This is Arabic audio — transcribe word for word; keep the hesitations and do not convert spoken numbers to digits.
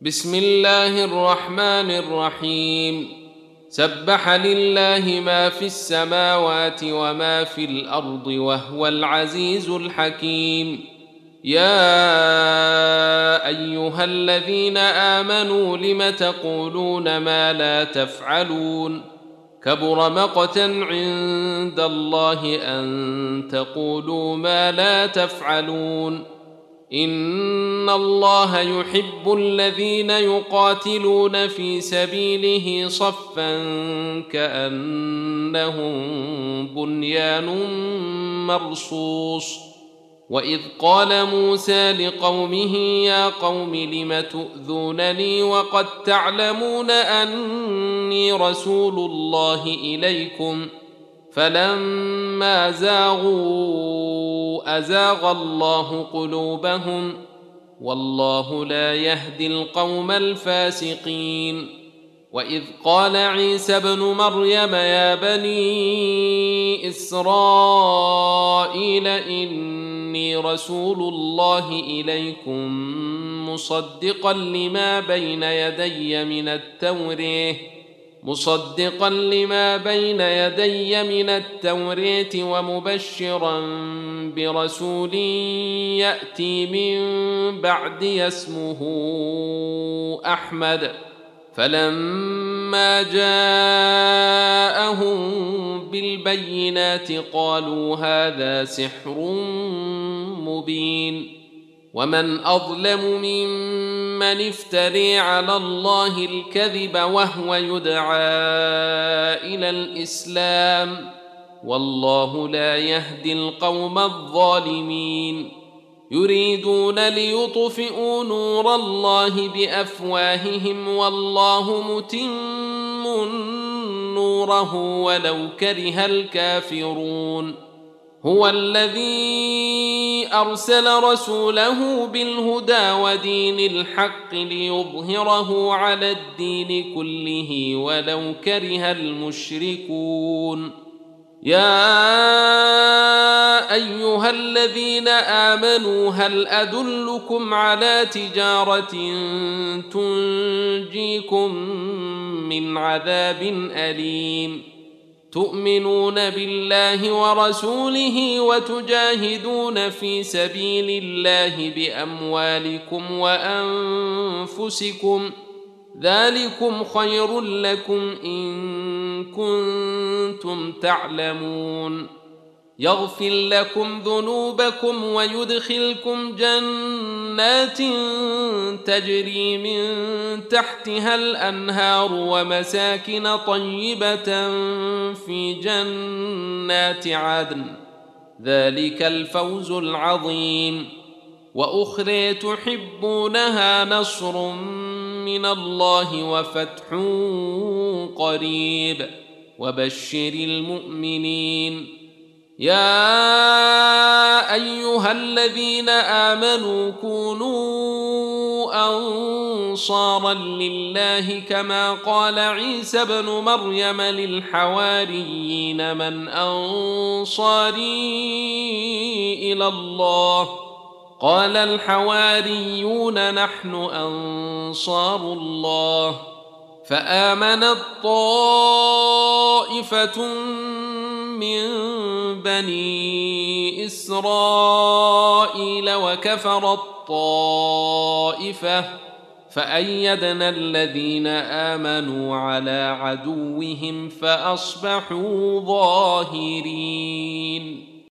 بسم الله الرحمن الرحيم سبح لله ما في السماوات وما في الأرض وهو العزيز الحكيم. يا أيها الذين آمنوا لم تقولون ما لا تفعلون كبر مقتا عند الله أن تقولوا ما لا تفعلون. إن الله يحب الذين يقاتلون في سبيله صفا كأنهم بنيان مرصوص. وإذ قال موسى لقومه يا قوم لم تؤذونني وقد تعلمون أني رسول الله إليكم فلما زاغوا أزاغ الله قلوبهم والله لا يهدي القوم الفاسقين. وإذ قال عيسى ابن مريم يا بني إسرائيل إني رسول الله إليكم مصدقا لما بين يدي من التوراة مصدقا لما بين يدي من التوراة ومبشرا برسول يأتي من بعدي اسمه أحمد. فلما جاءهم بالبينات قالوا هذا سحر مبين. ومن أظلم ممن افتري على الله الكذب وهو يدعى إلى الإسلام والله لا يهدي القوم الظالمين. يريدون ليطفئوا نور الله بأفواههم والله متم نوره ولو كره الكافرون. هو الذي أرسل رسوله بالهدى ودين الحق ليظهره على الدين كله ولو كره المشركون. يا أيها الذين آمنوا هل أدلكم على تجارة تنجيكم من عذاب أليم تؤمنون بالله ورسوله وتجاهدون في سبيل الله بأموالكم وأنفسكم ذلكم خير لكم إن كنتم تعلمون. يغفر لكم ذنوبكم ويدخلكم جنات تجري من تحتها الأنهار ومساكن طيبة في جنات عدن ذلك الفوز العظيم. وأخرى تحبونها نصر من الله وفتح قريب وبشر المؤمنين. يا أيها الذين آمنوا كونوا أنصارا لله كما قال عيسى ابن مريم للحواريين من أنصاري إلى الله قال الحواريون نحن أنصار الله. فآمنت طائفة من بني إسرائيل وكفرت طائفة فأيدنا الذين آمنوا على عدوهم فأصبحوا ظاهرين.